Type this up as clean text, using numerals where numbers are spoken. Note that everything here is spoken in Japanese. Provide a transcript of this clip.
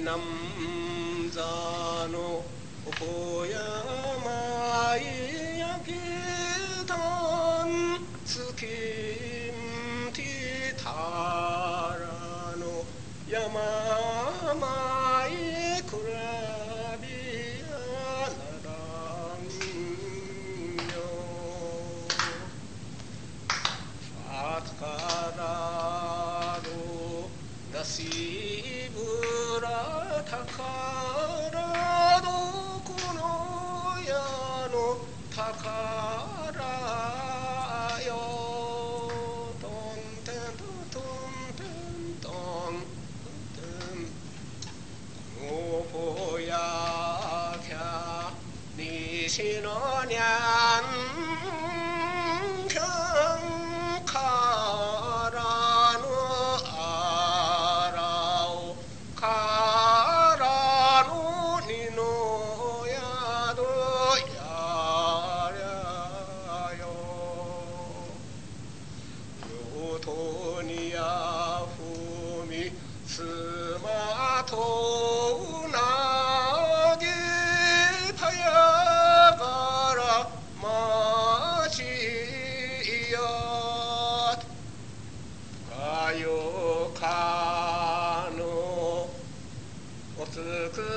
南座の小山へ焼けたんつきんてたらの山前くらびやならんよあつからろなしぶらたからどこのやの宝よトンテントンテントンテンおぽやきゃ西のにゃんきゃんからのあらおからのにのやどやりゃよよとにやふみすまとなげたやがらまちやかよかのおつく